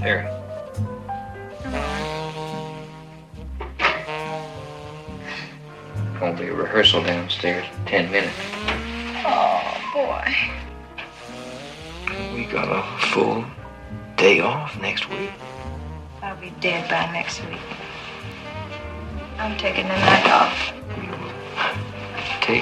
Terry. Gonna be a rehearsal downstairs in 10 minutes. Oh, boy. We got a full day off next week. I'll be dead by next week. I'm taking the night off. Take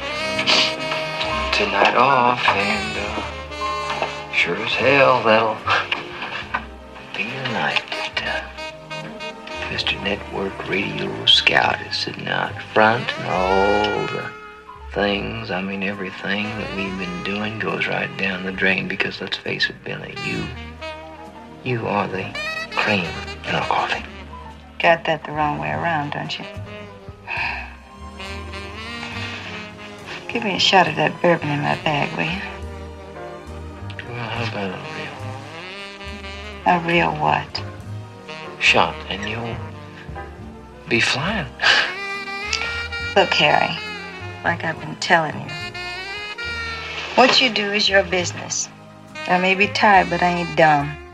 tonight off, and sure as hell that'll be the night that Mr. Network Radio Scout is sitting out front, and all the things, I mean everything that we've been doing goes right down the drain, because let's face it, Billy, you are the cream in our coffee. Got that the wrong way around, don't you? Give me a shot of that bourbon in my bag, will you? Well, how about A real what? shot, and you'll be flying. Look, Harry, like I've been telling you, what you do is your business. I may be tired, but I ain't dumb.